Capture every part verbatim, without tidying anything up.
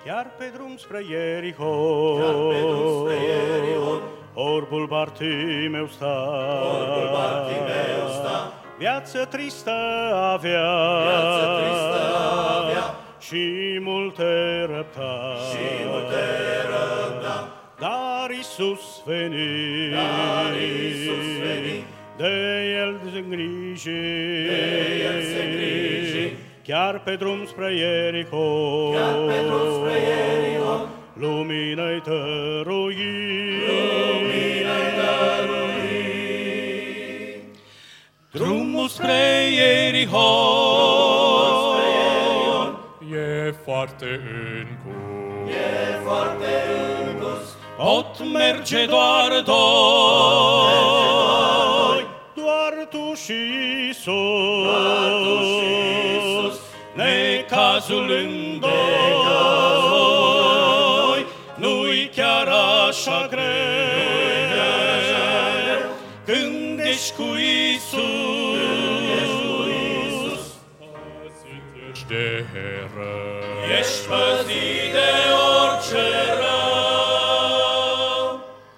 Chiar pe drum spre Ierihon, chiar pe drum spre Ierihon, orbul Bartimeu sta, orbul Bartimeu sta, viață tristă avea, viață tristă avea, și multe răbda, și multe răbda. Dar Iisus veni, dar Iisus veni, de el se îngriji, de el se îngriji, chiar pe drum spre Ierihon, chiar pe drum spre Ierihon, lumină-i dărui, lumină-i dărui. Drumul spre Ierihon e foarte îngust, e foarte îngust, pot merge doar doi, doar tu și Iisus, doar tu și Iisus, necazul în doi, nu-i chiar așa greu, când ești cu Iisus, păzit ești de rău, ești păzit de orice rău.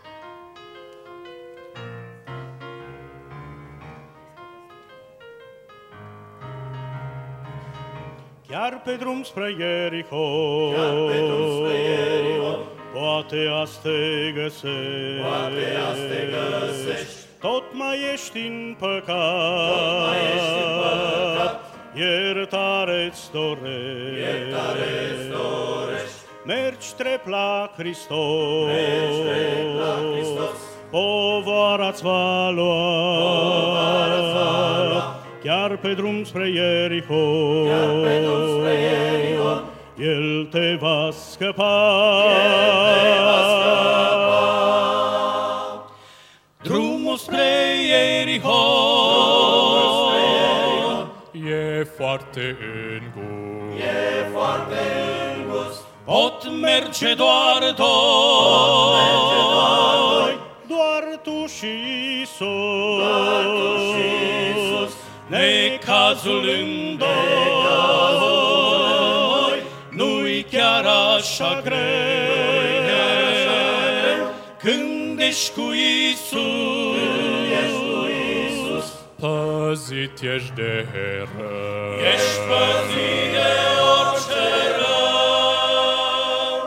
Chiar pe drum spre Ierihon, chiar pe drum spre Ierihon, poate azi te găsești, poate azi te găsești, tot mai ești în păcat, tot mai ești în păcat, iertare-ți dorești, iertare-ți dorești, mergi drept la Hristos, mergi drept la Hristos, povara-ți va lua, povara-ți va lua, chiar pe drum spre Ierihon, chiar pe drum spre Ierihon, El te va scăpa, El te va scăpa. Drumul spre Ierihon e foarte îngust, e foarte îngust, pot merge doar doi, doi, doar tu și Iisus, doar tu și Iisus, necazul în doi, nu-i chiar așa greu, când ești cu Iisus, ești cu Iisus, păzit ești de rău, ești păzit de orice rău.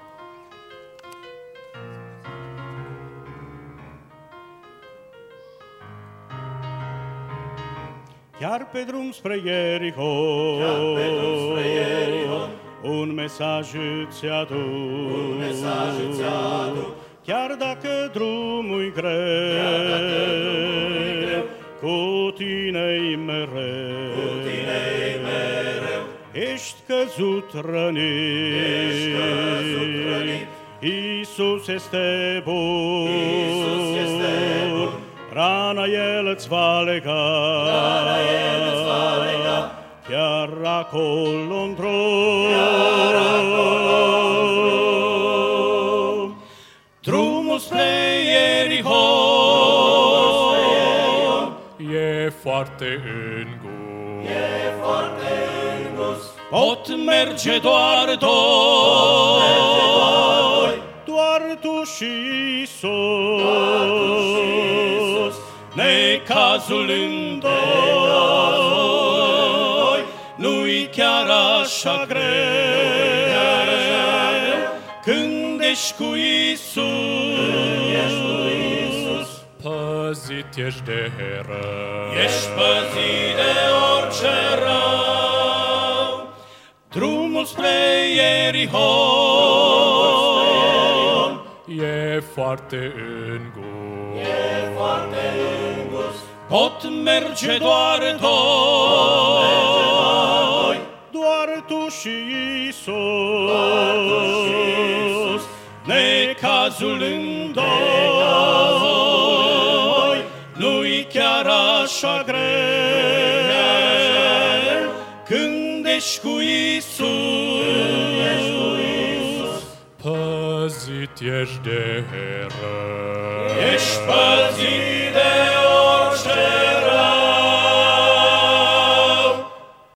Chiar pe drum spre Ierihon, chiar pe drum spre Ierihon, un mesaj îți aduc, un mesaj îți aduc, chiar dacă drumul-i greu, chiar dacă drumul-i greu, cu tine-i mereu, cu tine-i mereu, ești căzut rănit, ești căzut rănit, Iisus este bun, Iisus este bun, rana El îți va lega, rana El îți va lega, chiar acolo în drum, chiar acolo în drum. Drumul spre Ierihon e foarte îngust, e foarte îngust, pot merge doar doi, doar tu și Iisus, doar tu și Iisus, necazul în doi, nu-i chiar așa greu, când ești cu Iisus, ești cu Iisus, păzit ești de rău, ești păzit de orice rău. Drumul spre Ierihon e foarte îngust, e foarte îngust, pot merge doar doi, doar tu și Iisus, doar tu și Iisus, necazul în doi, nu-i chiar așa greu, când ești cu Iisus, ești cu Iisus, păzit ești de rău, ești păzit de